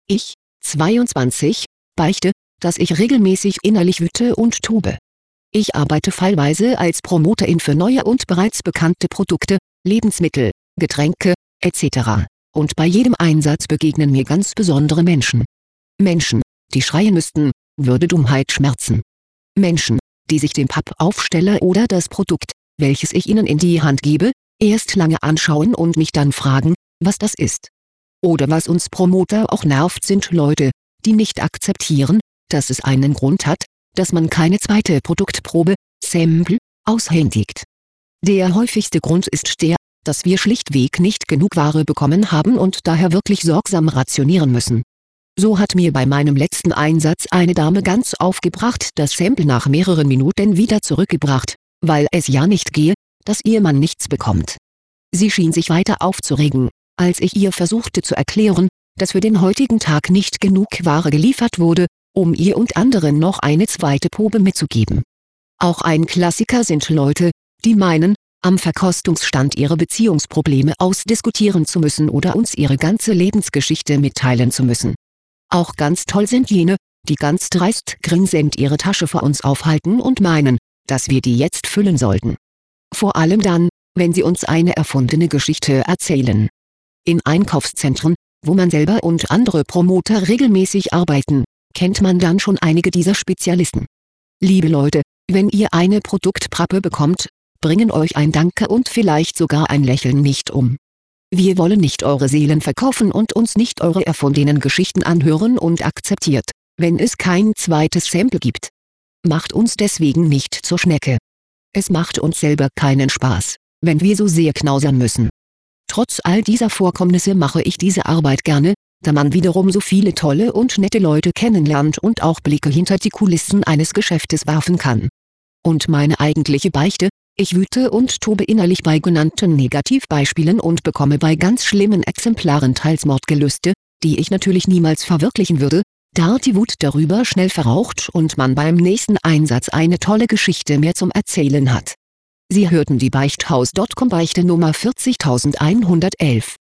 Ich, 22, beichte, dass ich regelmäßig innerlich wüte und tobe. Ich arbeite fallweise als Promoterin für neue und bereits bekannte Produkte, Lebensmittel, Getränke, etc. Und bei jedem Einsatz begegnen mir ganz besondere Menschen. Menschen, die schreien müssten, würde Dummheit schmerzen. Menschen, die sich den Pappaufsteller oder das Produkt, welches ich ihnen in die Hand gebe, erst lange anschauen und mich dann fragen, was das ist. Oder was uns Promoter auch nervt, sind Leute, die nicht akzeptieren, dass es einen Grund hat, dass man keine zweite Produktprobe, Sample, aushändigt. Der häufigste Grund ist der, dass wir schlichtweg nicht genug Ware bekommen haben und daher wirklich sorgsam rationieren müssen. So hat mir bei meinem letzten Einsatz eine Dame ganz aufgebracht das Sample nach mehreren Minuten wieder zurückgebracht, weil es ja nicht gehe, dass ihr Mann nichts bekommt. Sie schien sich weiter aufzuregen, als ich ihr versuchte zu erklären, dass für den heutigen Tag nicht genug Ware geliefert wurde, um ihr und anderen noch eine zweite Probe mitzugeben. Auch ein Klassiker sind Leute, die meinen, am Verkostungsstand ihre Beziehungsprobleme ausdiskutieren zu müssen oder uns ihre ganze Lebensgeschichte mitteilen zu müssen. Auch ganz toll sind jene, die ganz dreist grinsend ihre Tasche vor uns aufhalten und meinen, dass wir die jetzt füllen sollten. Vor allem dann, wenn sie uns eine erfundene Geschichte erzählen. In Einkaufszentren, wo man selber und andere Promoter regelmäßig arbeiten, kennt man dann schon einige dieser Spezialisten. Liebe Leute, wenn ihr eine Produktpappe bekommt, bringen euch ein Danke und vielleicht sogar ein Lächeln nicht um. Wir wollen nicht eure Seelen verkaufen und uns nicht eure erfundenen Geschichten anhören und akzeptiert, wenn es kein zweites Sample gibt. Macht uns deswegen nicht zur Schnecke. Es macht uns selber keinen Spaß, wenn wir so sehr knausern müssen. Trotz all dieser Vorkommnisse mache ich diese Arbeit gerne, da man wiederum so viele tolle und nette Leute kennenlernt und auch Blicke hinter die Kulissen eines Geschäftes werfen kann. Und meine eigentliche Beichte: Ich wüte und tobe innerlich bei genannten Negativbeispielen und bekomme bei ganz schlimmen Exemplaren teils Mordgelüste, die ich natürlich niemals verwirklichen würde, da die Wut darüber schnell verraucht und man beim nächsten Einsatz eine tolle Geschichte mehr zum Erzählen hat. Sie hörten die Beichthaus.com Beichte Nummer 40111.